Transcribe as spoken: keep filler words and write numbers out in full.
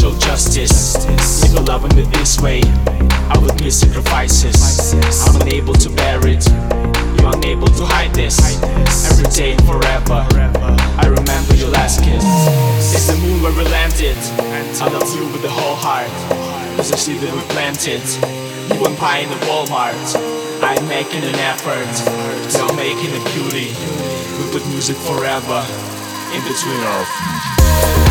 social justice. If you love me this way, I would make sacrifices. I'm unable to bear it, you're unable to hide this. Every day and forever, I remember your last kiss. It's the moon where we landed. I love you with the whole heart. It's a seed that we planted. You won't buy in the Walmart. I'm making an effort, you're making a beauty. We put music forever in between our feet.